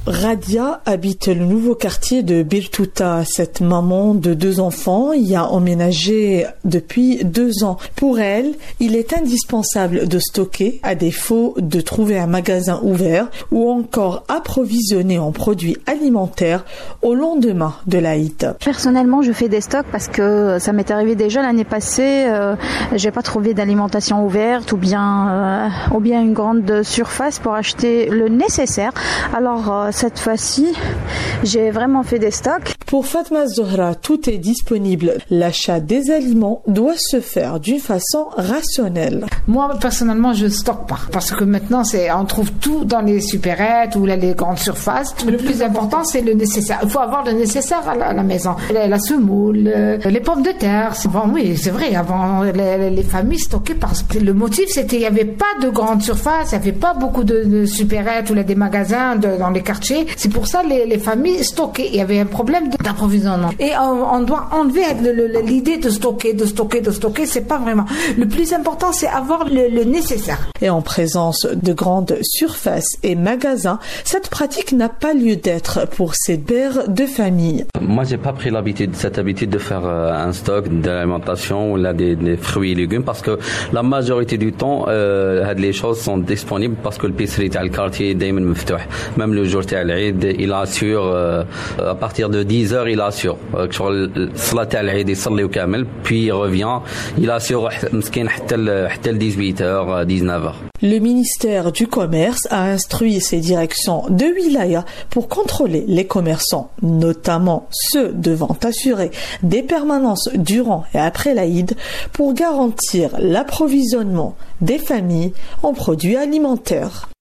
Radia habite le nouveau quartier de Birtuta. Cette maman de 2 enfants y a emménagé depuis 2 ans. Pour elle, il est indispensable de stocker, à défaut de trouver un magasin ouvert ou encore approvisionner en produits alimentaires au lendemain de l'Aïd. Personnellement, je fais des stocks parce que ça m'est arrivé déjà l'année passée. J'ai pas trouvé d'alimentation ouverte ou bien une grande surface pour acheter le nécessaire. Alors cette fois-ci, j'ai vraiment fait des stocks. Pour Fatma Zohra, tout est disponible. L'achat des aliments doit se faire d'une façon rationnelle. Moi, personnellement, je stocke pas. Parce que maintenant, on trouve tout dans les supérettes ou les grandes surfaces. Le plus important, c'est le nécessaire. Il faut avoir le nécessaire à la maison. La semoule, les pommes de terre. Bon, oui, c'est vrai. Avant, les familles stockaient parce que le motif, c'était qu'il n'y avait pas de grandes surfaces, il n'y avait pas beaucoup de supérettes ou des magasins dans les quartiers. C'est pour ça les familles stockaient. Il y avait un problème d'approvisionnement. Et on doit enlever l'idée de stocker. C'est pas vraiment. Le plus important, c'est avoir le nécessaire. Et en présence de grandes surfaces et magasins, cette pratique n'a pas lieu d'être pour ces pères de famille. Moi, j'ai pas pris cette habitude de faire un stock d'alimentation ou des fruits et légumes parce que la majorité du temps, les choses sont disponibles parce que le pisserie تاع الكارتيه دائما مفتوح. Même le jour تاع العيد, il assure à partir de 10h, il assure شغل الصلاة تاع العيد يصلي كامل puis il revient, il assure مسكين حتى 18h 19h. Le ministère du Commerce a instruit ses directions de wilaya pour contrôler les commerçants, notamment ceux devant assurer des permanences durant et après l'Aïd pour garantir l'approvisionnement des familles en produits alimentaires.